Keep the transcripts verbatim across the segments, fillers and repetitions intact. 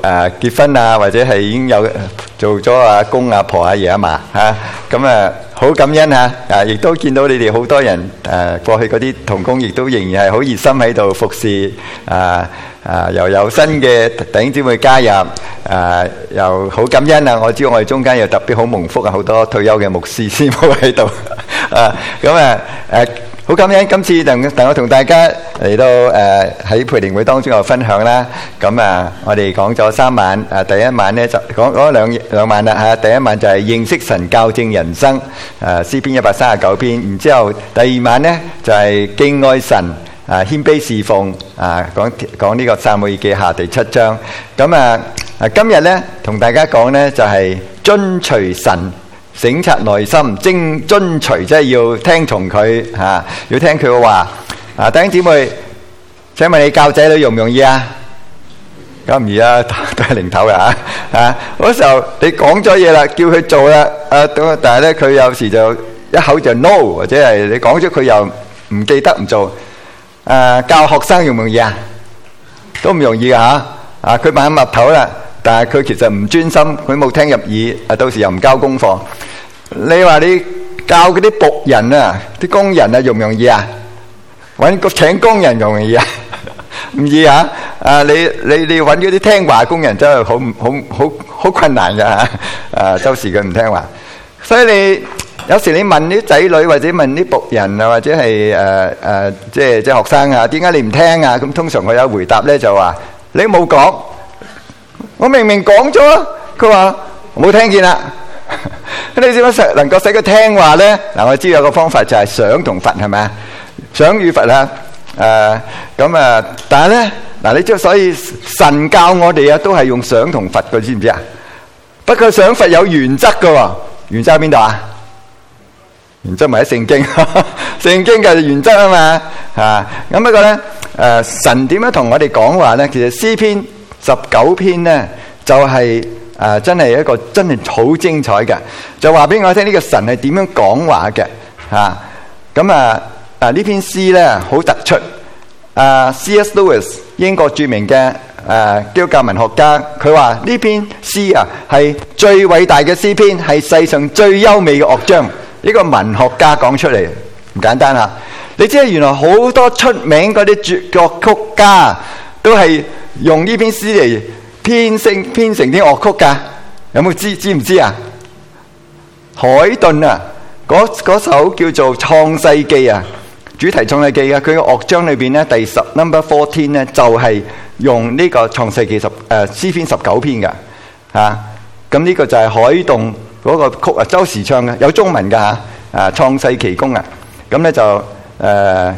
誒結婚啊，或者係已經有做咗阿公阿婆阿爺阿嫲嚇，咁啊好感恩嚇，啊亦都見到你哋好多人誒過去嗰啲同工，亦都仍然係好熱心喺度服侍啊啊，又有新嘅弟兄姊妹加入，誒又好感恩啊！我知道我哋中間又特別好蒙福啊，好多退休嘅牧師師母喺度啊，咁啊誒。好感恩今次等等我同大家嚟到誒喺培靈會當中有分享啦。咁啊，我哋講咗三晚，誒第一晚咧就講講兩兩晚啦嚇。第一晚就係認識神校正人生，誒詩篇一百三十九篇。然之後第二晚咧就係敬愛神，啊謙卑侍奉，啊講講呢個撒母耳記下第七章。咁啊啊今日咧同大家講咧就係遵隨神。省察內心，精遵隨，即係要聽從佢嚇、啊，要聽佢嘅話。啊，弟兄姊妹，請問你教仔女容唔容易啊？咁唔易啊，都係零頭嘅嚇嚇。嗰時候你講咗嘢啦，叫佢做啦，啊，但係咧佢有時就一口就 no， 或者係你講咗佢又唔記得唔做。啊，教學生容唔容易啊？都唔容易嘅嚇。啊，佢買蜜頭啦。但係佢其實唔專心，佢冇聽入耳，啊到時又唔交功課。你話你教嗰啲僕人啊、啲工人啊，容唔容易啊？揾個請工人容唔容易啊？唔易啊！啊你你你揾嗰啲聽話工人真係好好好好困難㗎嚇！啊周時佢唔聽話，所以你有時你問啲仔女或者問啲僕人啊，或者係誒誒即係即係學生啊，點解你唔聽啊？咁通常我有回答咧就話你冇講。我明明講咗，佢話冇聽見啦。你點樣使能夠使佢聽話咧？嗱，我知有個方法就係賞同罰，係咪啊？賞與罰啊，誒咁啊，但係咧嗱，你知所以神教我哋啊，都係用賞同罰嘅，知唔知啊？不過賞罰有原則嘅喎，原則喺邊度啊？原則咪喺聖經，聖經嘅原則啊嘛嚇。咁不過咧，誒神點樣同我哋講話咧？其實詩篇十九篇咧就係、是、誒、呃、真係一個真係好精彩嘅，就話俾我聽呢個神係點樣講話嘅嚇。咁啊啊呢篇詩咧好突出。啊 C S Lewis 英國著名嘅誒、呃、基督教文學家，佢話呢篇詩啊係最偉大嘅詩篇，係世上最優美嘅樂章。呢、這個文學家講出嚟唔簡單啊！你知原來好多出名嗰啲作曲家都係用呢篇詩嚟編成編成啲樂曲噶，有冇知知唔知啊？海頓啊，嗰嗰首叫做《創世記》啊，主題《創世記》啊，佢個樂章裏邊咧，第十 number fourteen 咧就係用呢個《創世記》十誒詩篇十九篇噶嚇。咁呢個就係海頓嗰個曲啊，周時唱嘅，有中文噶嚇啊，《創世奇功》啊。咁咧就誒、呃、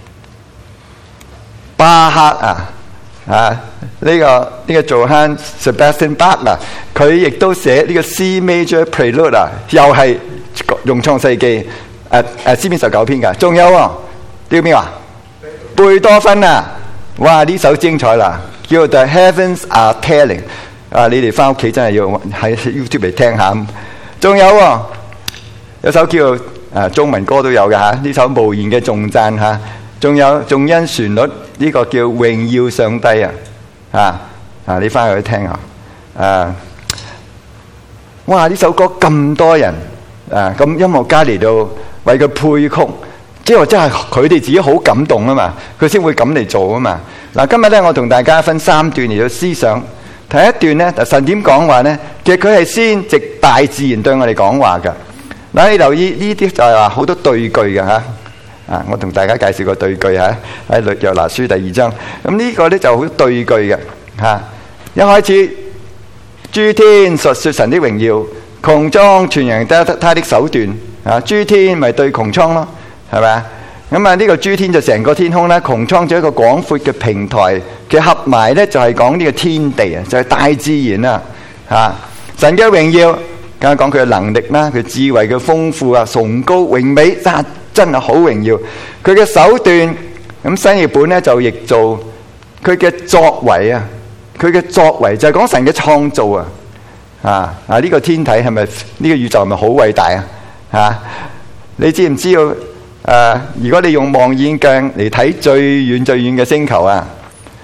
巴赫啊。啊！呢、這個呢、這個做亨 Sebastian Bach 啦，佢亦都寫呢個 C Major Prelude 啊，又係用創世記誒誒詩篇十九篇噶。仲有喎，叫咩話？貝多芬啊！哇！呢首精彩啦，叫 The Heavens Are Telling 啊！你哋翻屋企真係要喺 YouTube 嚟聽下。仲有喎，有首叫誒、啊、中文歌都有嘅嚇，呢、啊、首無言嘅頌讚嚇。仲、啊、有仲因旋律。呢個叫榮耀上帝啊！啊啊！你翻去聽下啊！哇！呢首歌咁多人啊，咁音樂家嚟到為佢配曲，即係話真係佢哋自己好感動啊嘛，佢先會咁嚟做啊嘛。嗱、啊，今日咧我同大家分三段嚟到思想。第一段咧，神點講話咧？其實佢係先藉大自然對我哋講話㗎。嗱、啊，你留意呢啲就係話好多對句嘅嚇。啊！我同大家介紹個對句嚇，喺《約拿書》第二章。咁呢個咧就好對句嘅嚇。一開始，諸天述説神的榮耀，穹蒼傳揚得他的手段。啊，諸天咪對穹蒼咯，係咪啊？咁啊，呢個諸天就成個天空啦，穹蒼就一個廣闊嘅平台，其實合埋咧就係講呢個天地啊，就係大自然啊。嚇，神嘅榮耀，梗係講佢嘅能力啦，佢智慧嘅豐富啊，崇高榮美，真真係好榮耀。佢嘅手段，咁新譯本咧就譯做佢嘅作為啊，佢嘅作為就係講神嘅創造啊。啊啊！呢個天體係咪呢個宇宙係咪好偉大啊？嚇！你知唔知道？誒，如果你用望遠鏡嚟睇最遠最遠嘅星球啊，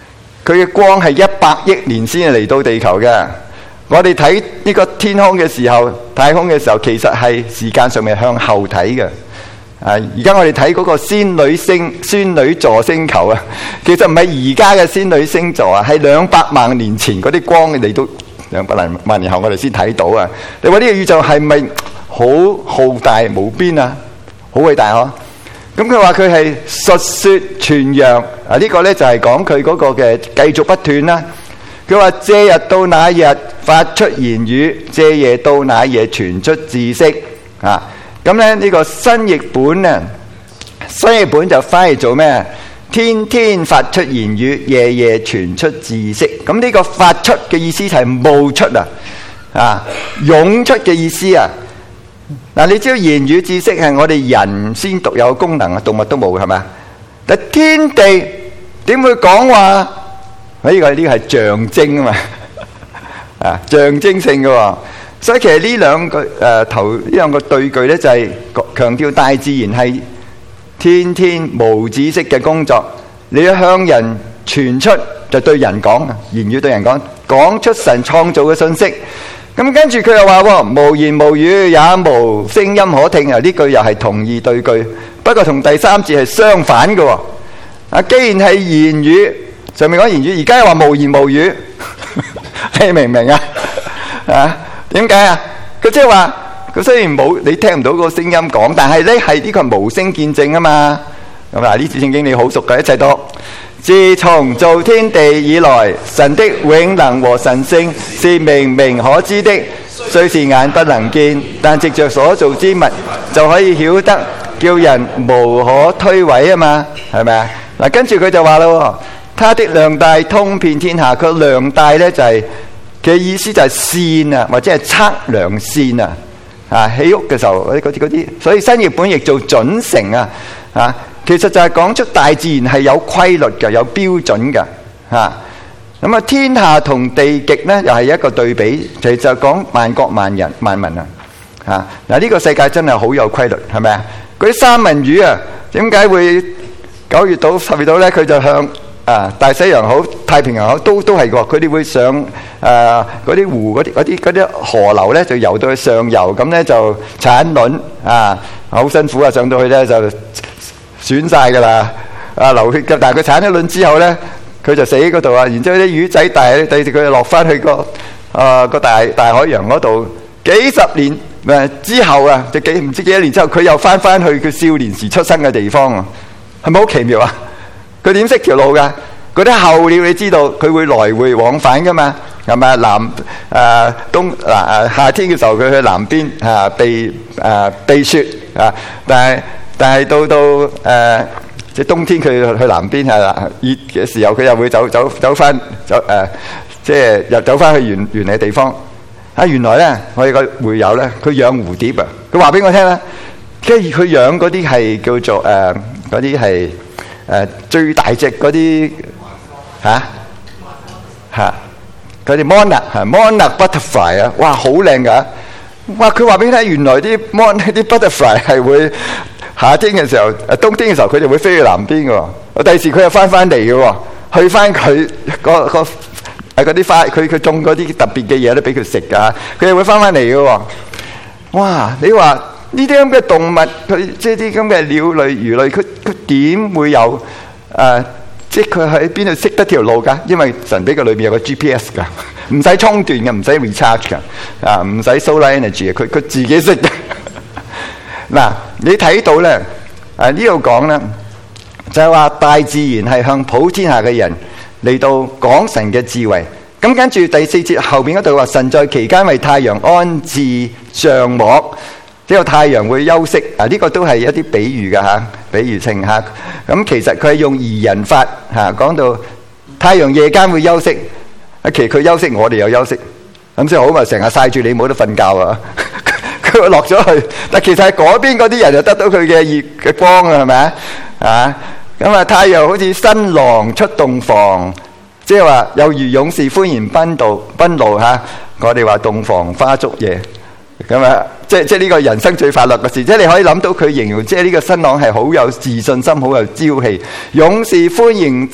佢嘅光係一百億年先嚟到地球嘅。我哋睇呢個天空嘅時候，太空嘅時候，其實係時間上面向後睇嘅。啊，而家我哋睇嗰個仙女星、仙女座星球啊，其實唔係而家嘅仙女星座啊，係兩百萬年前嗰啲光嚟到兩百萬年後我哋先睇到啊。你話呢個宇宙係咪好浩大無邊啊？好偉大嗬！咁佢話佢係述說傳揚啊，呢個呢就係講佢嗰個嘅繼續不斷啦。佢話這日到那日發出言語，這夜到那夜傳出知識啊。咁咧呢個新譯本啊，新譯本就翻譯做咩？天天發出言語，夜夜傳出知識。咁呢個發出嘅意思就係冒出啊，啊湧出嘅意思啊。嗱，你知道言語知識係我哋人先獨有功能啊，動物都冇係咪？但天地點會講話？呢個呢個係象徵啊嘛，啊象徵性嘅喎，所以其實呢兩個誒頭呢兩個對句咧就係強調大自然係天天無止息嘅工作。你要向人傳出就對人講，言語對人講，講出神創造嘅信息。咁跟住佢又話喎，無言無語也無聲音可聽啊！呢句又係同義對句，不過同第三節係相反嘅喎。啊，既然係言語。上面講言語，而家又話無言無語，你明唔明啊？啊，點解啊？佢即係話，佢雖然冇你聽唔到個聲音講，但係咧係呢個係無聲見證啊嘛。咁嗱，呢節聖經你好熟嘅，一齊讀。自從造天地以來，神的永能和神性是明明可知的，雖是眼不能見，但藉着所造之物就可以曉得，叫人無可推諉啊嘛，係咪啊？嗱，跟住佢就話啦。他的量帶通遍天下，佢量帶咧就係、是、嘅意思就係線啊，或者係測量線啊。啊，起屋嘅時候嗰啲嗰啲，所以新譯本譯做準繩啊。啊，其實就係講出大自然係有規律嘅，有標準嘅。啊，咁啊天下同地極咧又係一個對比，其實就講萬國萬人萬民啊。啊，嗱、這、呢個世界真係好有規律，係咪啊？嗰啲三文魚啊，點解會九月到十月到咧？佢就向啊，大西洋好，太平洋好，都都係個，佢哋會上誒嗰啲湖嗰啲嗰啲嗰啲河流咧，就游到去上游，咁咧就產卵啊，好辛苦啊！上到去咧就損晒噶啦，啊流血嘅，但係佢產咗卵之後咧，佢就死喺嗰度啊。然之後啲魚仔大咧，第時佢就落翻去個啊個大大海洋嗰度，幾十年誒之後啊，就幾唔知幾多年之後，佢又翻翻去佢少年時出生嘅地方啊，係咪好奇妙啊？佢點識條路噶？嗰啲候鳥你知道，佢會來回往返噶嘛？係咪南誒、呃、東嗱誒、呃、夏天嘅時候佢去南邊啊避誒避雪啊，但係但係到到誒即係冬天佢去南邊係啦，熱嘅時候佢又會走走走翻走誒，即係又走翻去原原嚟嘅地方。啊，原來咧我哋個會友咧，佢養蝴蝶啊，佢話俾我聽啦，跟住佢養嗰啲係叫做誒嗰啲係。誒、呃、最大隻嗰啲嚇嚇嗰啲 monarch 嚇 monarch butterfly 啊，哇好靚噶！哇佢話俾你聽，原來啲 mon 啲 butterfly 係會夏天嘅時候，誒冬天嘅時候佢哋會飛去南邊嘅喎。我第時佢又翻翻嚟嘅喎，去翻佢個個誒嗰啲花，佢佢種嗰啲特別嘅嘢都俾佢食㗎，佢又會翻翻嚟嘅喎。哇！你話？呢啲咁嘅動物，佢即係啲咁嘅鳥類、魚類，佢佢點會有誒、呃？即係佢喺邊度識得條路㗎？因為神俾佢裏邊有個 G P S 㗎，唔使充電嘅，唔使 recharge 㗎，啊唔使 solar energy 嘅，佢佢自己識嘅。嗱，你睇到咧，誒呢度講咧，就係話大自然係向普天下嘅人嚟到講神嘅智慧。咁跟住第四節後邊嗰度話，神在期間為太陽安置帳幕。呢個太陽會休息啊！呢、這個都係一啲比喻嘅嚇，比喻性嚇。咁、啊、其實佢係用擬人法嚇講、啊、到太陽夜間會休息。啊，其實佢休息，我哋又休息。咁所以好咪成日曬住你冇得瞓覺啊！佢落咗去，但其實係嗰邊嗰啲人就得到佢嘅熱嘅光啊，係咪啊？啊！咁啊，太陽好似新郎出洞房，即係話有如勇士歡然奔道奔路嚇。我哋話洞房花燭夜。咁啊，即係即係呢個人生最快樂嘅事，即係你可以諗到佢形容，即係呢個新郎係好有自信心、好有朝氣，勇士歡迎出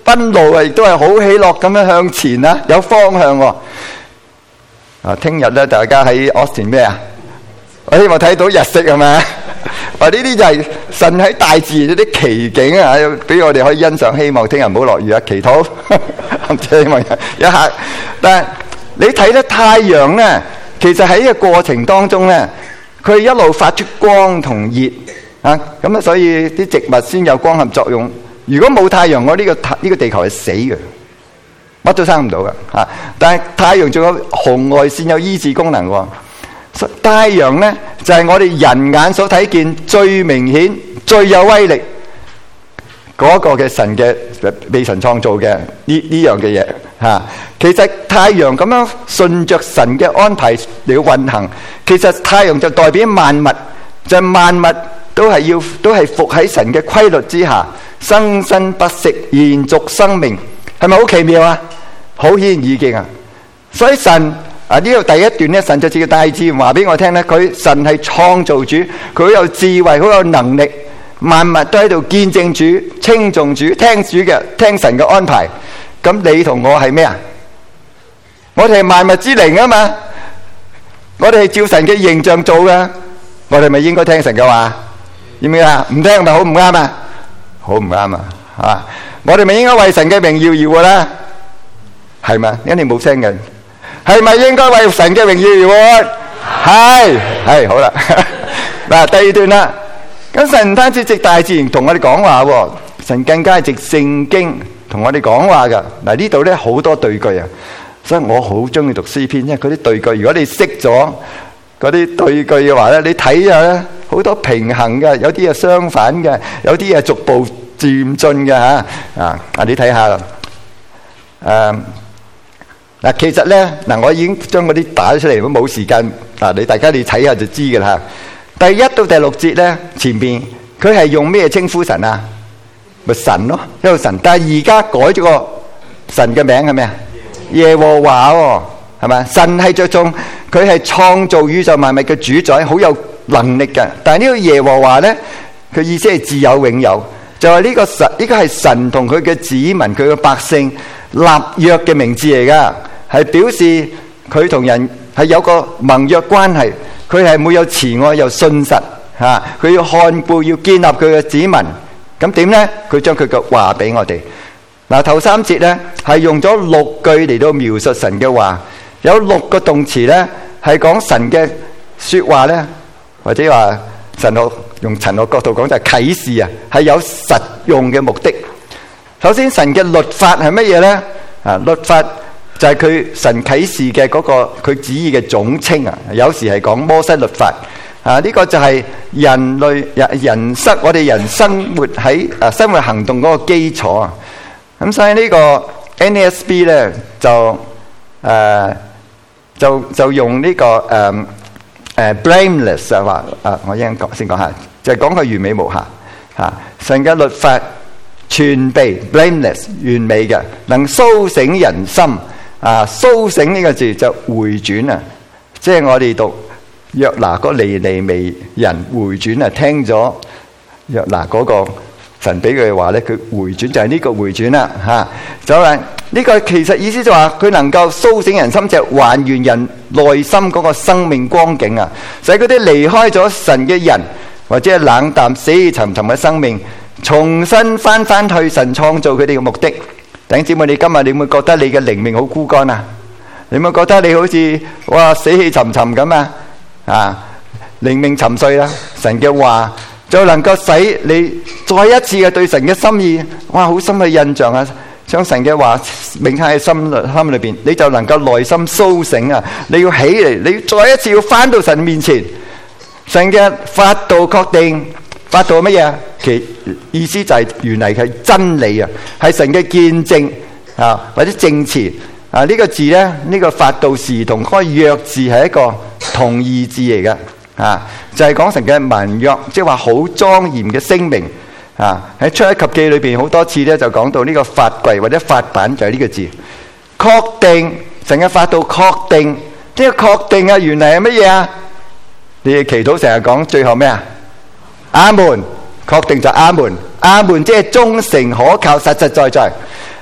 賓路啊，亦都係好喜樂咁樣向前啊，有方向喎。啊，聽日咧，大家喺 Austin 咩啊？我希望睇到日食係咪？話呢啲就係神喺大自然嗰啲奇景啊，俾我哋可以欣賞。希望聽日唔好落雨啊，祈禱。希望一下，但係你睇咧太陽咧，其實喺呢個過程當中咧，佢一路發出光同熱啊，咁啊，所以啲植物先有光合作用。如果冇太陽，我呢個呢個地球係死嘅，乜都生唔到嘅嚇。但係太陽仲有紅外線有醫治功能喎。太陽呢就係我哋人眼所睇見最明顯、最有威力嗰個嘅神嘅被神創造嘅呢呢樣嘅嘢嚇。其實太陽咁樣順着神嘅安排嚟運行，其實太陽就代表萬物，就係萬物都係要都係伏喺神嘅規律之下，生生不息，延續生命，係咪好奇妙啊？好顯而易見啊！所以神啊，呢度第一段咧，神就借大自然話俾我聽咧，佢神係創造主，佢好有智慧，好有能力，萬物都喺度見證主、稱頌主、聽主嘅、聽神嘅安排。咁你同我係咩啊？我哋係萬物之靈啊嘛，我哋係照神嘅形象做噶，我哋咪應該聽神嘅話？要唔要啊？唔聽咪好唔啱啊？好唔啱啊？係嘛？我哋咪應該為神嘅榮耀而活啦？係嘛？因為你冇聲嘅。係咪應該為神嘅榮耀而活？係係好啦。嗱，第二段啦。咁神唔單止藉大自然同我哋講話，神更加係藉聖經同我哋講話噶。嗱，呢度咧好多對句啊，所以我好中意讀詩篇，因為嗰啲對句，如果你識咗嗰啲對句嘅話咧，你睇下咧，好多平衡嘅，有啲係相反嘅，有啲係逐步漸進嘅吓。啊，啊你睇下啦，誒。嗱，其實咧，嗱，我已經將嗰啲打咗出嚟，如果冇時間，嗱，你大家你睇下就知㗎啦。第一到第六節咧，前邊佢係用咩稱呼神啊？咪神咯，一個神。但係而家改咗個神嘅名係咩啊？耶和華喎，係咪？神係着重佢係創造宇宙萬物嘅主宰，好有能力嘅。但係呢個耶和華咧，佢意思係自有永有，就係呢個神，呢個係神同佢嘅子民、佢嘅百姓立約嘅名字嚟㗎。係表示佢同人係有個盟約關係，佢係冇有慈愛又信實嚇，佢要看顧要建立佢嘅子民。咁點呢？佢將佢嘅話俾我哋。嗱，頭三節呢係用咗六句嚟到描述神嘅話，有六個動詞呢係講神嘅説話呢，或者話神學用神學角度講就係啟示啊，係有實用嘅目的。首先，神嘅律法係乜嘢呢？啊，律法就係佢神啟示嘅嗰個佢旨意嘅總稱啊，有時係講摩西律法啊，呢個就係人類人人生我哋人生活喺啊生活行動嗰個基礎啊。咁所以呢個 N A S B 咧就誒就就用呢個誒誒 blameless 啊話啊，我一陣講先講下，就係講佢完美無瑕嚇，神嘅律法全備 blameless 完美嘅，能甦醒人心。啊，甦醒呢個字就回轉啊，即係我哋讀約拿嗰尼尼微人回轉啊，聽咗約拿嗰個神俾佢嘅話咧，佢回轉就係呢個回轉啦嚇。就係呢個其實意思就話佢能夠甦醒人心，就係還原人內心嗰個生命光景啊，使嗰啲離開咗神嘅人或者係冷淡死氣沉沉嘅生命，重新翻翻去神創造佢哋嘅目的。弟兄姊妹，你今日你會覺得你嘅靈命好枯乾啊？你會覺得你好似哇死氣沉沉咁啊？啊，靈命沉睡啦！神嘅話就能夠使你再一次嘅對神嘅心意，哇，好深嘅印象啊！將神嘅話銘喺心裏心裏邊，你就能夠內心甦醒啊！你要起嚟，你再一次要翻到神面前，神嘅法度確定。法度係乜嘢？其意思就係原嚟係真理啊，係神嘅見證啊，或者證詞啊。呢、這個字咧，呢、這個法度時同嗰個約字係一個同義字嚟嘅啊，就係、是、講神嘅盟約，即係話好莊嚴嘅聲明啊。喺出埃及記裏邊好多次咧，就講到呢個法櫃或者法版就係呢個字，確定神嘅法度確定，呢、這個確定啊，原嚟係乜嘢啊？你哋祈禱成日講最後咩啊？阿門，確定就阿門，阿門即係忠誠可靠、實實在在。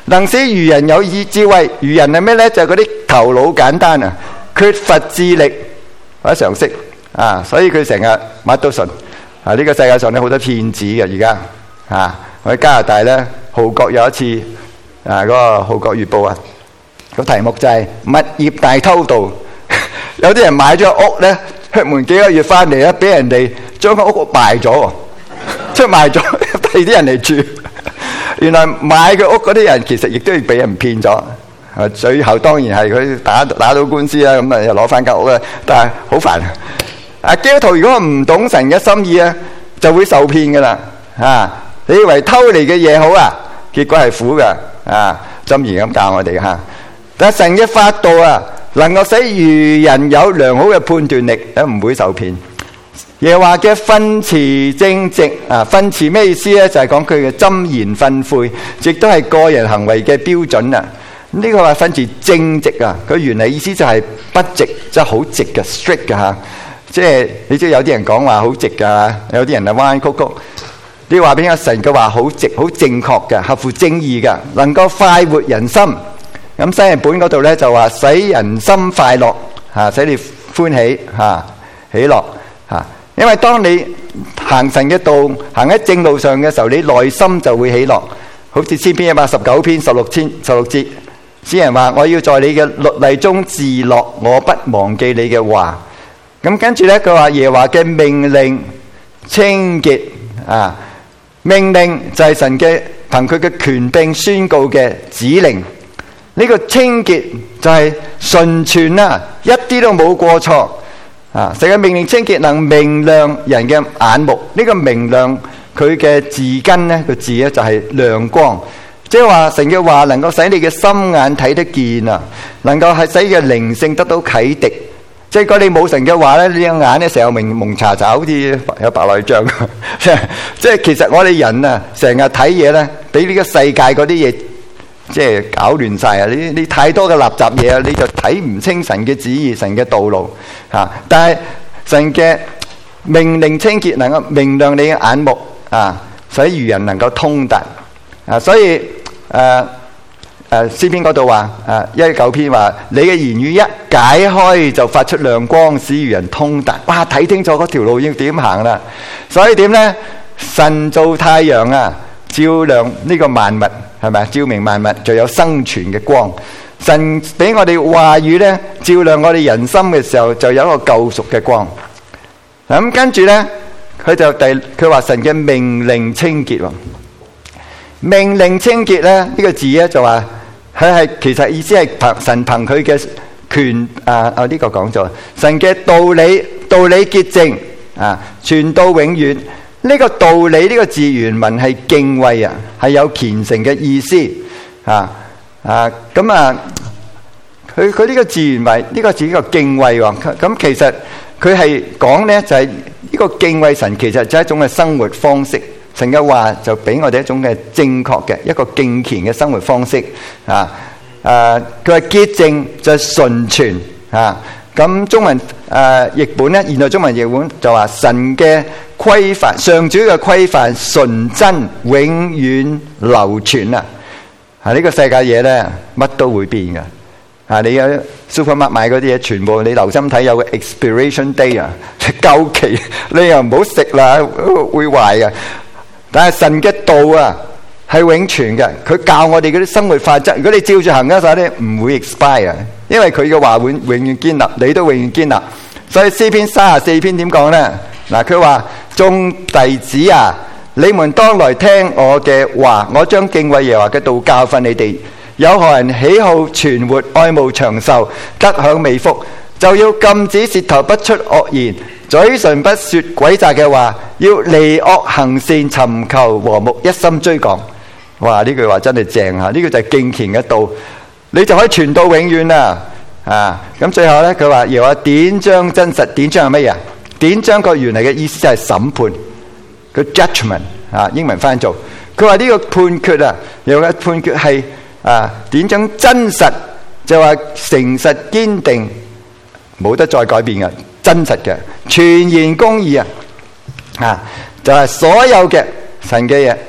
能使愚人有意智慧。愚人係咩呢？就係嗰啲頭腦簡單啊，缺乏智力或者常識啊，所以佢成日乜都信啊。呢個世界上咧好多騙子嘅而家啊。我喺加拿大咧，號角有一次啊，嗰個《號角月報》啊，個題目就係物業大偷盜。有啲人買咗屋咧，出門幾個月翻嚟咧，俾人哋將個屋賣咗，出賣咗，第二啲人嚟住。原來買個屋嗰啲人其實亦都要俾人騙咗。啊，最後當然係佢打打到官司啦，咁啊又攞翻間屋啦。但係好煩啊！基督徒如果唔懂神嘅心意咧，就會受騙噶啦啊！你以為偷嚟嘅嘢好啊？結果係苦噶啊！箴言咁教我哋吓。但係神嘅法度啊，能夠使愚人有良好嘅判斷力，都唔會受騙。耶和華嘅訓詞正直啊，訓詞咩意思咧？就係講佢嘅箴言訓誨，亦都係個人行為嘅標準啊。呢、這個話訓詞正直啊，佢原嚟意思就係不直，即係好直嘅 strict 嘅吓。即係你知有啲人講話好直噶，有啲人係彎曲曲。你話俾我神嘅話好直好正確嘅，合乎正義嘅，能夠快活人心。咁新譯本嗰度咧就話使人心快樂吓，使你歡喜吓喜樂吓。因為當你行神嘅道，行喺正路上嘅時候，你內心就會喜樂。好似詩篇一百十九篇十六千十六節，詩人話：我要在你嘅律例中自樂，我不忘記你嘅話。咁跟住咧，佢話耶和華嘅命令清潔啊。命令就係神嘅憑佢嘅權柄宣告嘅指令，呢個清潔就係純全啦，一啲都冇過錯啊！神嘅命令清潔，能明亮人嘅眼目。呢個明亮佢嘅字根呢個字咧就係亮光，即係話神嘅話能夠使你嘅心眼睇得見啊，能夠係使你嘅靈性得到啟迪。即係如果你冇神嘅話咧，你個眼咧成日蒙蒙查查，好似有白內障。即係其實我哋人啊，成日睇嘢咧，俾呢個世界嗰啲嘢即係搞亂晒啊！你你太多嘅垃圾嘢啊，你就睇唔清神嘅旨意、神嘅道路嚇。但係神嘅命令清潔，能夠明亮你嘅眼目啊，使愚人能夠通達啊。所以誒。誒詩篇嗰度話，誒一一九篇話，你嘅言語一解開就發出亮光，使愚人通達。哇！睇清楚嗰條路要點行啦。所以點呢？神造太陽啊，照亮呢個萬物，係咪啊？照明萬物，就有生存嘅光。神俾我哋話語呢，照亮我哋人心嘅時候，就有一個救贖嘅光。咁跟住呢，佢就第佢話神嘅命令清潔喎。命令清潔呢，呢個字呢就話。佢係其實意思係憑神憑佢嘅權啊！啊呢個講咗，神嘅道理道理潔淨啊，傳到永遠。呢個道理呢個字原文係敬畏啊，係有虔誠嘅意思啊啊咁啊！佢佢呢個字原文呢個字叫敬畏喎。咁其實佢係講呢就係呢個敬畏神，其實就係一種嘅生活方式。神嘅話就俾我哋一種嘅正確嘅一個敬虔嘅生活方式啊！誒，佢話潔淨就係純全啊！咁中文誒譯本咧，現代中文譯本就話神嘅規範，上主嘅規範純真，永遠流傳啊！啊，呢個世界嘢咧，乜都會變㗎啊！你喺 supermarket 買嗰啲嘢，全部你留心睇，有個 expiration day 啊，夠期你又唔好食啦，會壞嘅。但係神嘅道啊係永存嘅，佢教我哋嗰啲生活法則，如果你照住行嘅時候咧，唔會 expire，因為佢嘅話永永遠堅立，你都永遠堅立。所以詩篇三十四篇點講呢？嗱，佢話眾弟子啊，你們當來聽我嘅話，我將敬畏耶和華嘅道教訓你哋。有何人喜好存活，愛慕長壽，得享美福，就要禁止舌頭不出惡言，嘴唇不說詭詐嘅話，要離惡行善，尋求和睦，一心追趕。哇！呢句話真係正吓，呢個就係敬虔嘅道，你就可以傳到永遠啦。啊，咁最後呢，佢話又話典章真實，典章係乜嘢？典章個原嚟嘅意思就係審判，個 judgment 啊，英文翻做。佢話呢個判決啊，有個判決係啊，典章真實，就話誠實堅定，冇得再改變嘅，真實嘅，全然公義啊，啊，就係所有嘅神嘅嘢，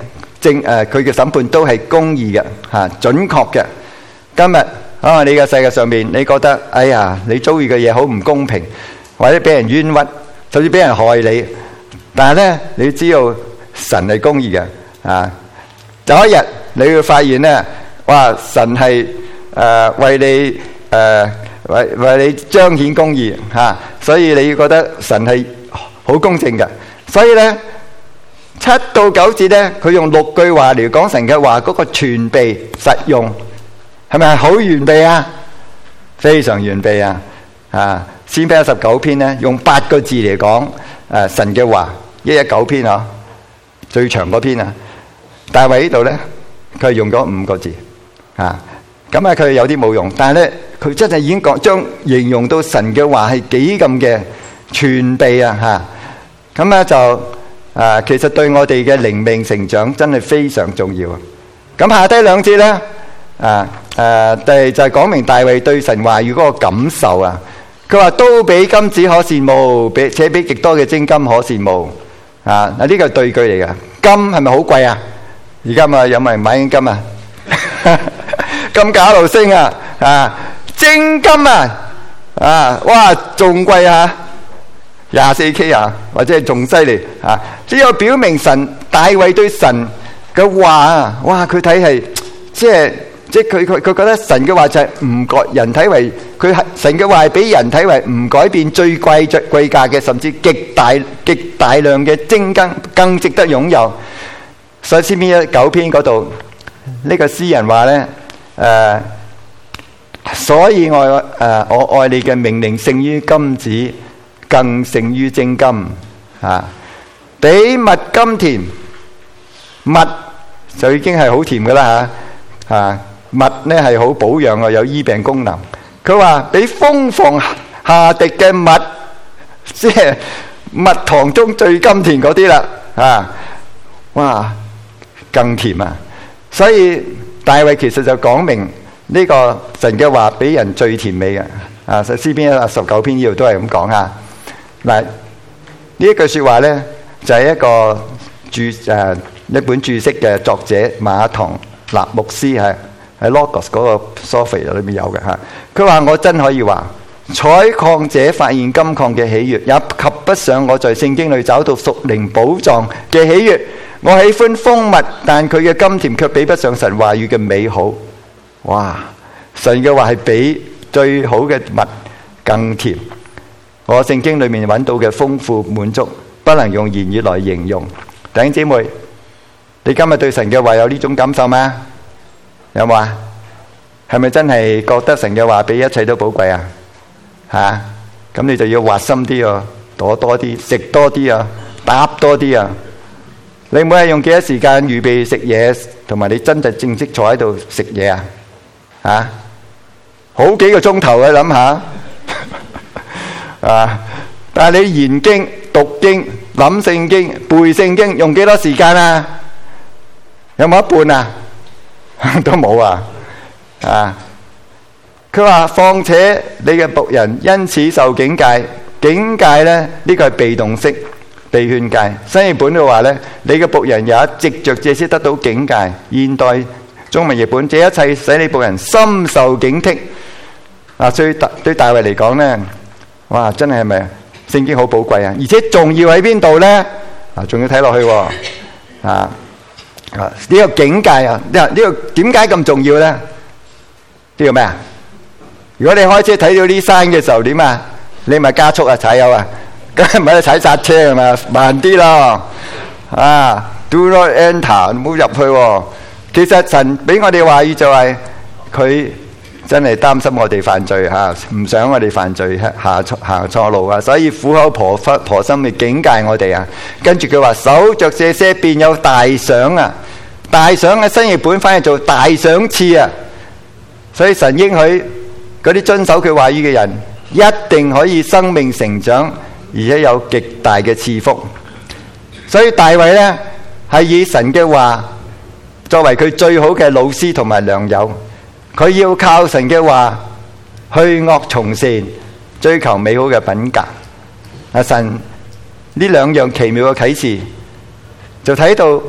正誒，佢嘅審判都係公義嘅嚇，準確嘅。今日啊，你嘅世界上面，你覺得哎呀，你遭遇嘅嘢好唔公平，或者俾人冤屈，甚至俾人害你，但係咧，你知道神係公義嘅啊。有一日你會發現咧，哇！神係誒為你誒為為你彰顯公義嚇，所以你要覺得神係好公正嘅。所以咧，七到九節咧，佢用六句話嚟講神嘅話嗰個全備實用，係咪好完備啊？非常完備啊！啊，詩篇一十九篇咧，用八個字嚟講誒神嘅話，一一九篇啊，最長嗰篇啊。大衛呢度咧，佢係用咗五個字啊。咁啊，佢有啲冇用，但係咧，佢真係已經講將形容到神嘅話係幾咁嘅全備啊！嚇。咁咧就啊，其實對我哋嘅靈命成長真係非常重要啊！咁下低兩節咧，啊誒，第就係講明大衛對神話語嗰個感受啊。佢話都比金子可羨慕，比且比極多嘅精金可羨慕啊！嗱，呢個係對句嚟嘅。金係咪好貴啊？而家咪有冇人買緊金啊？金價路升啊！啊，精金啊！啊，哇，仲貴啊！廿四 K 啊，或者係仲犀利啊！呢個表明神大衛對神嘅話啊，哇！佢睇係即係即係佢佢佢覺得神嘅話就係唔改人睇為佢係神嘅話係俾人睇為唔改變最貴最貴價嘅，甚至極大極大量嘅精金更值得擁有。所以詩篇一九篇嗰度呢個詩人話咧誒，所以我誒、呃、我愛你嘅命令勝於金子，更勝於精金啊！比蜜甘甜，蜜就已經係好甜噶啦吓啊！蜜咧係好保養啊，有醫病功能。佢話比蜂房下滴嘅蜜，即係蜜糖中最甘甜嗰啲啦啊！哇，更甜啊！所以大衛其實就講明呢個神嘅話俾人最甜美嘅啊！詩篇一十九篇呢度都係咁講啊！嗱，呢一句說話咧，就係、是、一個注誒、啊、一本注釋嘅作者馬唐納牧師係喺 Logos 嗰個 Sophia 裏面有嘅嚇。佢話我真可以話，採礦者發現金礦嘅喜悅，也及不上我在聖經裏找到屬靈寶藏嘅喜悅。我喜歡蜂蜜，但佢嘅甘甜卻比不上神話語嘅美好。哇！神嘅話係比最好嘅蜜更甜。我聖經裏面揾到嘅豐富滿足，不能用言語來形容。弟兄姊妹，你今日對神嘅話有呢種感受嗎？有冇啊？係咪真係覺得神嘅話比一切都寶貴啊？吓，咁你就要挖深啲啊，躲多啲，食多啲啊，答多啲啊。你每日用幾多時間預備食嘢，同埋你真係正式坐喺度食嘢啊？吓，好幾個鐘頭啊，諗下。啊！但係你研經、讀經、諗聖經、背聖經，用幾多時間啊？有冇一半啊？都冇啊！啊！佢話：況且你嘅僕人因此受警戒，警戒咧呢個係被動式被勸戒。新譯本嘅話咧，你嘅僕人也藉着這些得到警戒。現代中文譯本，這一切使你僕人深受警惕。啊！對大對大衛嚟講咧。哇！真係係咪聖經好寶貴啊？而且重要喺邊度咧？啊，仲要睇落去喎！啊啊！呢個境界啊，呢呢個點解咁重要咧？呢個咩啊？如果你開車睇到啲山嘅時候點啊？你咪加速啊，踩油啊，梗係唔係踩剎車係嘛？慢啲咯！啊 ，Do not enter，唔好入去喎。其實神俾我哋話語就係佢。真係擔心我哋犯罪嚇，唔想我哋犯罪下錯行錯路啊！所以苦口婆腹婆心去警戒我哋啊。跟住佢話守着這些便有大賞啊！大賞嘅新譯本翻譯做大賞賜啊！所以神應許嗰啲遵守佢話語嘅人，一定可以生命成長，而且有極大嘅賜福。所以大衛呢，係以神嘅話作為佢最好嘅老師同埋良友。佢要靠神嘅話去惡從善，追求美好嘅品格。阿神呢兩樣奇妙嘅啟示，就睇到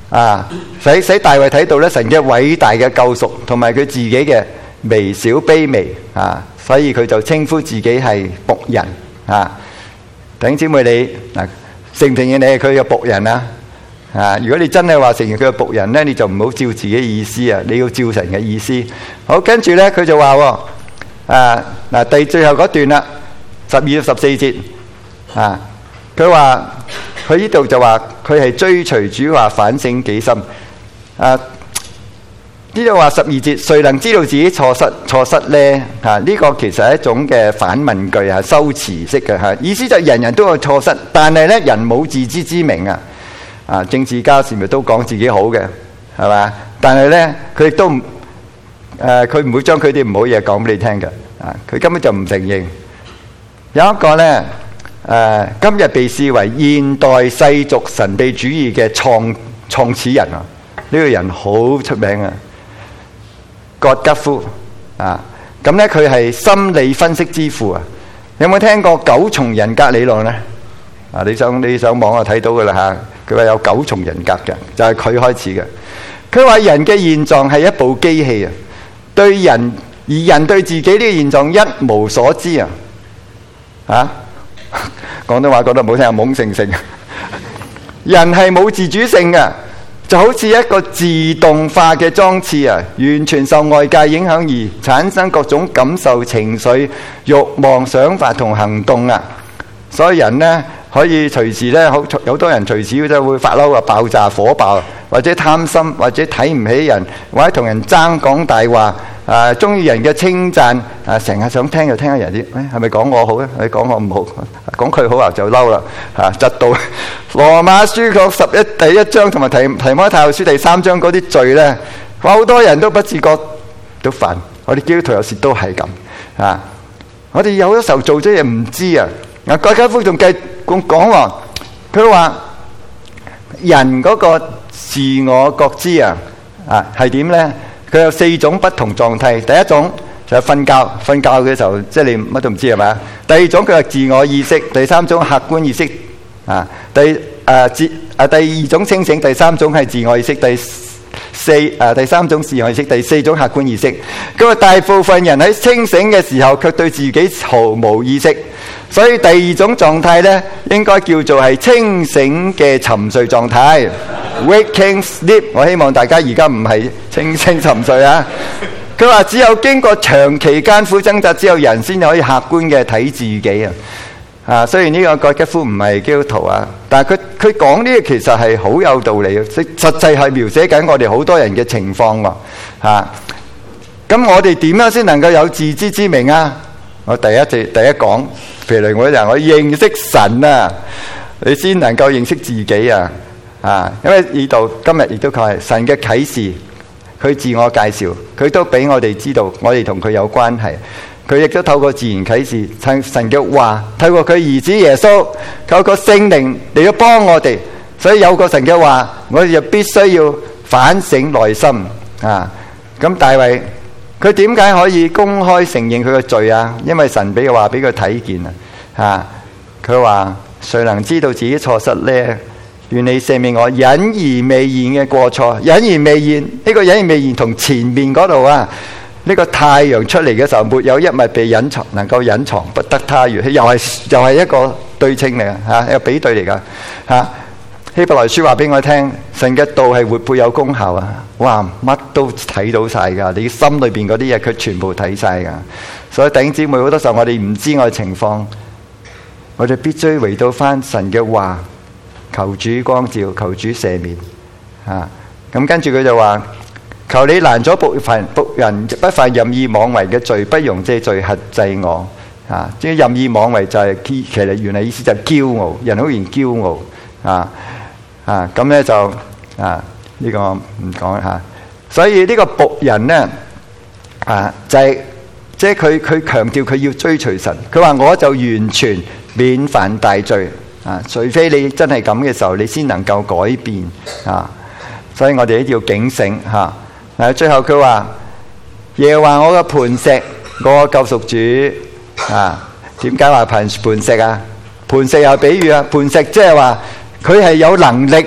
啊，使使大衛睇到咧神嘅偉大嘅救贖，同埋佢自己嘅微小卑微啊，所以佢就稱呼自己係僕人啊。弟兄姊妹，你嗱承唔承認你係佢嘅僕人啊？啊，如果你真係話承認佢嘅僕人咧，你就唔好照自己意思啊，你要照神嘅意思。好，跟住咧佢就話喎，啊嗱，第最後嗰段啦，十二到十四節啊，佢話佢呢度就話佢係追隨主話反省己心啊。呢度話十二節，誰能知道自己錯失錯失呢？啊，呢個其實係一種嘅反問句啊，修辭式嘅嚇，意思就係人人都有錯失，但係咧人冇自知之明啊。啊，政治家時咪都講自己好嘅，係嘛？但係咧佢亦都唔誒，佢唔會將佢啲唔好嘢講俾你聽嘅。啊，佢根本就唔承認。有一個咧誒，今日被視為現代世俗神秘主義嘅創創始人啊，呢個人好出名啊。葛吉夫啊，咁咧佢係心理分析之父啊！有冇聽過九重人格理論咧？啊，你上你上網就睇到噶啦嚇。佢話有九重人格嘅，就係佢開始嘅。佢話人嘅現狀係一部機器啊，對人而人對自己呢個現狀一無所知啊！啊，廣東話講得唔好聽啊，懵盛盛。人係冇自主性嘅。就好似一個自動化嘅裝置啊，完全受外界影響而產生各種感受、情緒、慾望、想法同行動啊。所以人呢，可以隨時呢，好有多人隨時都會發嬲啊、爆炸、火爆，或者貪心，或者睇唔起人，或者同人爭講大話啊，中意人嘅稱讚啊，成日想聽就聽下人啲，誒係咪講我好咧？你講我唔好，講佢好啊就嬲啦嚇，窒到。羅馬書嗰十一第一章同埋提提摩太後書第三章嗰啲罪咧，好多人都不自覺都犯。我哋基督徒有時都係咁啊！我哋有啲時候做咗嘢唔知啊。嗱，葛吉夫仲繼續講喎，佢話人嗰個自我覺知啊啊係點咧？佢有四種不同狀態。第一種就係瞓覺，瞓覺嘅時候即係你乜都唔知係咪？第二種佢係自我意識，第三種客觀意識。啊，第誒自啊第二種清醒，第三種係自我意識，第四誒第三種自我意識，第四種客觀意識。咁啊，大部分人喺清醒嘅時候，卻對自己毫無意識。所以第二種狀態咧，應該叫做係清醒嘅沉睡狀態 （waking sleep）。我希望大家而家唔係清醒沉睡啊。佢話只有經過長期艱苦掙扎之後，人先可以客觀嘅睇自己啊。啊，雖然呢個葛吉夫唔係基督徒啊，但係佢佢講呢個其實係好有道理嘅，實實際係描寫緊我哋好多人嘅情況喎。嚇，咁我哋點樣先能夠有自知之明啊？我第一節第一講，譬如我就我認識神啊，你先能夠認識自己啊。啊，因為呢度今日亦都係神嘅啟示，佢自我介紹，佢都俾我哋知道，我哋同佢有關係。佢亦都透過自然啟示，神嘅話，透過佢兒子耶穌，透過聖靈嚟到幫我哋。所以有個神嘅話，我哋就必須要反省內心啊。咁大衛佢點解可以公開承認佢嘅罪啊？因為神俾佢話俾佢睇見啊。啊，佢話誰能知道自己錯失呢？願你赦免我隱而未現嘅過錯。隱而未現呢、這個隱而未現同前面嗰度啊。呢個太陽出嚟嘅時候，沒有一物被隱藏，能夠隱藏不得他月。又係又係一個對稱嚟嘅嚇，一個比對嚟噶嚇。希伯來書話俾我聽，神嘅道係活潑有功效啊！哇，乜都睇到晒㗎，你心裏邊嗰啲嘢佢全部睇晒㗎。所以弟兄姊妹，好多時候我哋唔知我嘅情況，我哋必須回到翻神嘅話，求主光照，求主赦免嚇。咁跟住佢就話。求你攔咗僕人僕人不犯任意妄為嘅罪，不容這罪轄制我。啊，即係任意妄為就係、是、其實原來意思就係驕傲，人好容易驕傲。啊啊，咁咧就啊呢、這個唔講嚇。所以呢個僕人咧啊，就係即係佢佢強調佢要追隨神。佢話我就完全免犯大罪啊，除非你真係咁嘅時候，你先能夠改變啊。所以我哋一定要警醒嚇。啊嗱，最後佢話耶和華我嘅磐石，我嘅救贖主啊。點解話磐磐石啊？磐石有比喻啊，磐石即係話佢係有能力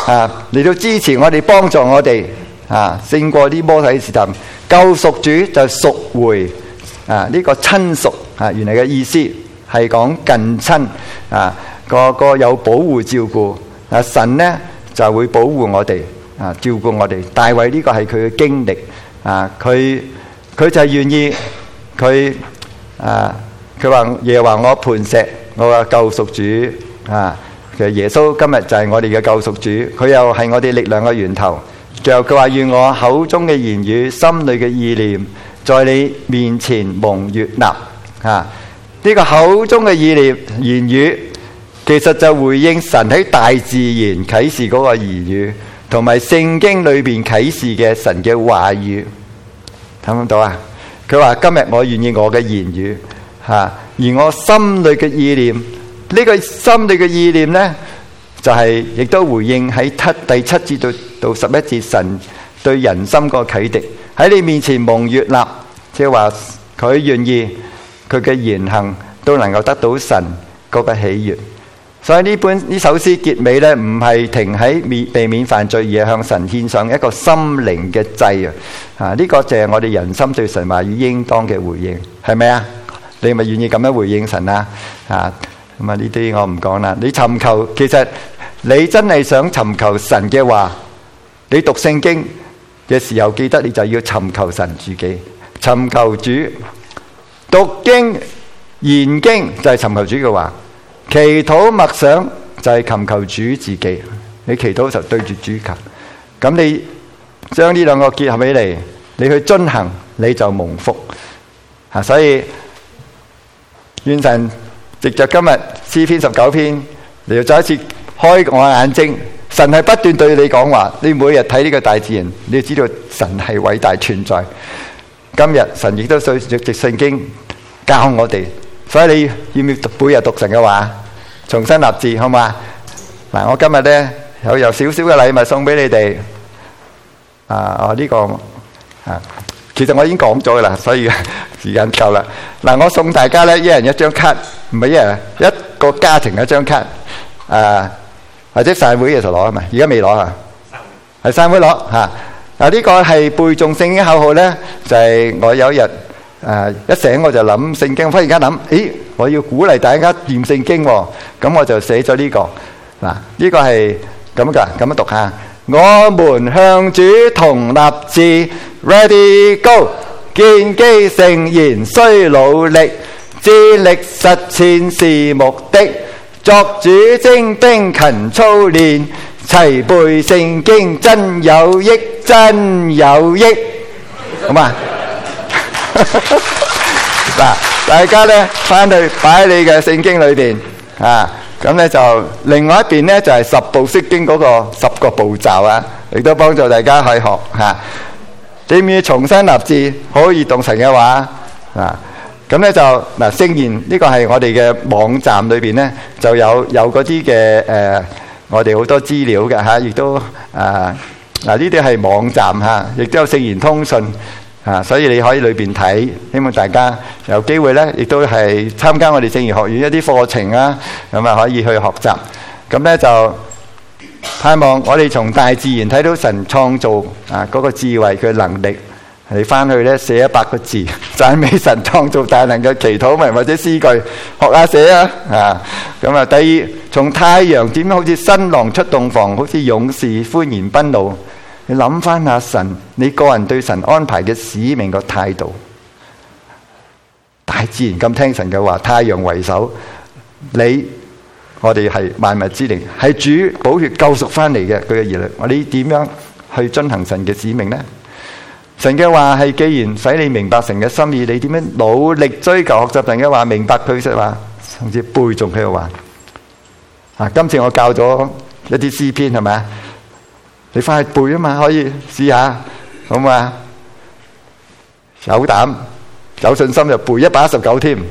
啊嚟到支持我哋，幫助我哋啊勝過啲魔鬼試探。救贖主就贖回啊呢個親屬啊，原來嘅意思係講近親啊，個個有保護照顧啊，神呢就會保護我哋啊，照顧我哋。大衛呢個係佢嘅經歷啊，佢佢就係願意佢啊，佢話耶和華我磐石，我嘅救贖主啊。其實耶穌今日就係我哋嘅救贖主，佢又係我哋力量嘅源頭。最後佢話，願我口中嘅言語、心裏嘅意念，在你面前蒙悅納。啊，呢個口中嘅意念、言語，其實就回應神喺大自然啟示嗰個言語，同埋聖經裏邊啟示嘅神嘅話語。睇唔睇到啊？佢話今日我願意我嘅言語，吓，而我心裏嘅意念。呢個心裏嘅意念呢，就係亦都回應喺七第七節到到十一節神對人心個啟迪，喺你面前蒙悅納，即係話佢願意佢嘅言行都能夠得到神嗰個喜悅。所以呢本呢首詩結尾呢，唔係停喺免避免犯罪，而係向神獻上一個心靈嘅祭啊！啊，呢個就係我哋人心對神話語應當嘅回應，係咪啊？你咪願意咁樣回應神啊？啊！咁啊！呢啲我唔講啦。你尋求，其實你真係想尋求神嘅話，你讀聖經嘅時候，記得你就要尋求神自己，尋求主。讀經研經就係尋求主嘅話，祈禱默想就係尋求主自己。你祈禱就對住主求，咁你將呢兩個結合起嚟，你去遵行，你就蒙福。啊！所以願神藉着今日詩篇十九篇，你要再一次開我眼睛。神係不斷對你講話，你每日睇呢個大自然，你要知道神係偉大存在。今日神亦都需要藉聖經教我哋，所以你要唔要每日讀神嘅話，重新立志，好嘛？嗱，我今日呢有有少少嘅禮物送俾你哋。啊，我呢個啊。其實我已經講咗噶啦，所以時間夠啦。嗱，我送大家咧，一人一張卡，唔係一人一個家庭一張卡，啊，或者散會嘅時候攞啊嘛，而家未攞啊，係散會攞嚇。嗱，呢個係背誦聖經口號咧，就係我有一日誒一醒我就諗聖經，忽然間諗，咦，我要鼓勵大家念聖經喎，咁我就寫咗呢個。嗱，呢個係咁噶，咁樣讀下。我們向主同立志 ，Ready Go！ 建基誠言需努力，致力實踐是目的。作主精兵勤操練，齊背聖經真有益，真有益。好嘛？嗱，大家咧翻去擺喺你嘅聖經裏邊啊。咁咧就另外一邊咧就係十步釋經嗰個十個步驟啊，亦都幫助大家去學嚇。你唔要重新立志，可以讀神嘅話啊。咁咧就嗱，聖言呢個係我哋嘅網站裏邊咧就有有嗰啲嘅誒，我哋好多資料嘅嚇，亦都啊嗱呢啲係網站嚇，亦都有聖言通訊。啊，所以你可以裏邊睇，希望大家有機會咧，亦都係參加我哋聖言學院一啲課程啊，咁啊可以去學習。咁咧就盼望我哋從大自然睇到神創造啊嗰個智慧佢能力。你翻去咧寫一百個字讚美神創造大能嘅祈禱文或者詩句，學下寫啊啊！咁啊，第二從太陽點樣好似新郎出洞房，好似勇士歡然奔路。你諗翻下神，你個人對神安排嘅使命個態度，大自然咁聽神嘅話，太陽為首，你我哋係萬物之靈，係主寶血救贖翻嚟嘅佢嘅兒女，我哋點樣去遵行神嘅使命呢？神嘅話係既然使你明白神嘅心意，你點樣努力追求學習神嘅話，明白佢嘅話，甚至背誦佢嘅話。啊，今次我教咗一啲詩篇係咪啊？你翻去背啊嘛，可以試下，好嘛？有膽有信心就背一百一十九添，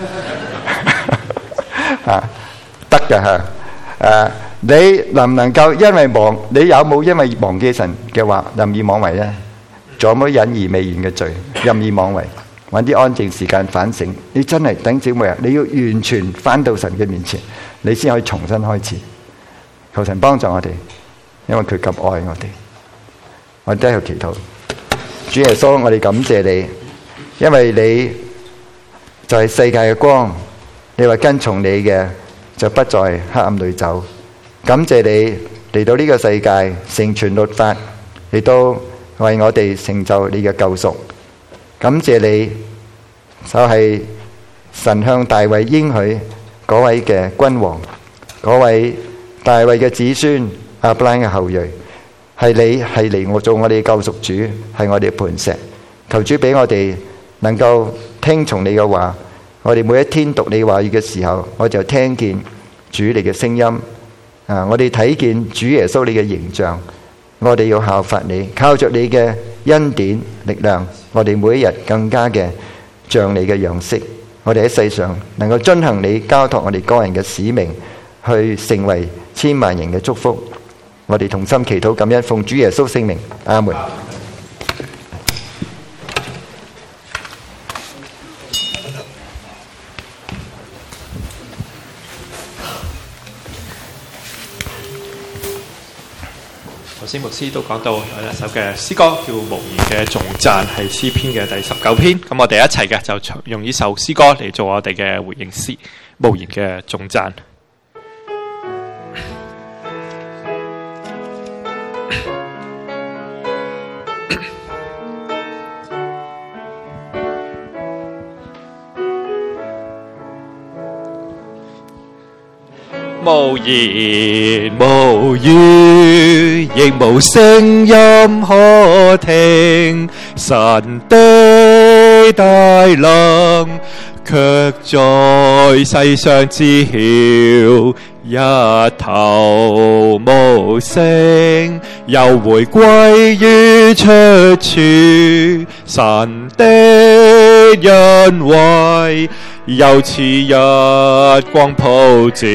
啊，得㗎嚇。誒，你能唔能夠因為忘？你有冇因為忘記神嘅話任意妄為咧？仲有冇隱而未現嘅罪任意妄為？揾啲安靜時間反省。你真係等姊妹啊！你要完全翻到神嘅面前，你先可以重新開始。求神幫助我哋。 因為佢咁愛我哋。我哋都喺度祈禱，主耶穌，我哋感謝你，因為你就係世界嘅光。你話跟從你嘅就不在黑暗裏走。感謝你嚟到呢個世界成全律法，亦都為我哋成就你嘅救贖。感謝你就係神向大衛應許嗰位嘅君王，嗰位大衛嘅子孫亞伯拉罕嘅後裔，係你係嚟我做我哋嘅救贖主，係我哋嘅磐石。求主俾我哋能夠聽從你嘅話，我哋每一天讀你話語嘅時候，我就聽見主你嘅聲音啊！我哋睇見主耶穌你嘅形象，我哋要效法你，靠着你嘅恩典力量，我哋每一日更加嘅像你嘅樣式。我哋喺世上能夠遵行你交託我哋個人嘅使命，去成為千萬人嘅祝福。我哋同心祈禱感恩，奉主耶穌聖名，阿門。 頭先牧師都講到有一首嘅詩歌叫《無言嘅頌讚》，係詩篇嘅第十九篇。咁我哋一齊嘅就用呢首詩歌嚟做我哋嘅回應詩，《無言嘅頌讚》。無言無語，亦無聲音可聽，神的大能卻在世上知曉，一頭無聲，又回歸於出處，神的恩惠又似日光普照，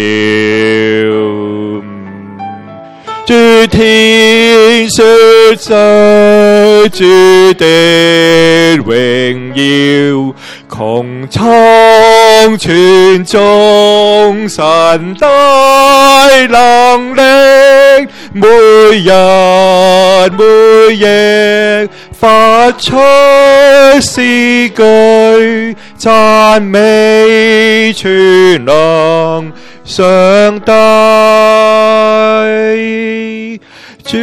諸天述述主的榮耀，穹蒼傳頌神大能力，每日每夜發出詩句，讚美全能上帝。主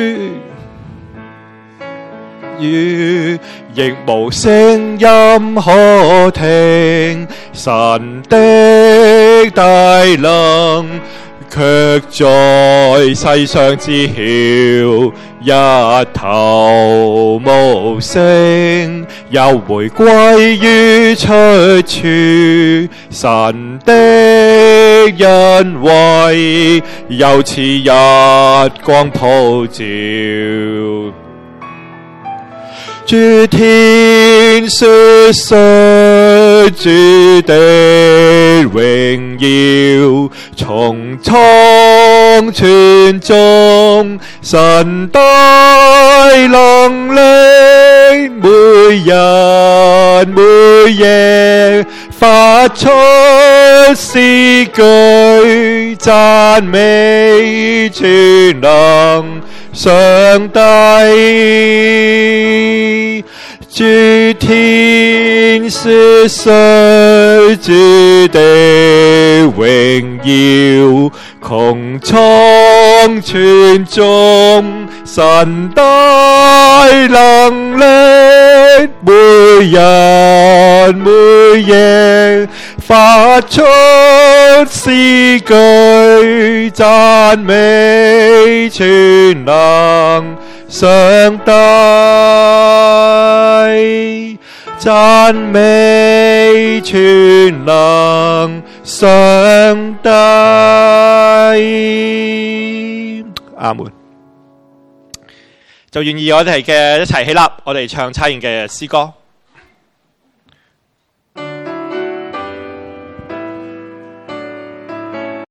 語亦無聲音可聽，神的大能卻在世上知曉，一頭無聲，又回歸於出處，神的恩惠又似日光普照，諸天述述主的榮耀，穹蒼傳頌神大能力，每日每夜發出詩句，讚美全能上帝。諸天述述主的榮耀，穹蒼傳頌神大能力，每日每夜發出詩句，讚美全能上帝，讚美全能上帝。阿門。就願意我哋嘅一齊起立，我哋唱差遣嘅詩歌。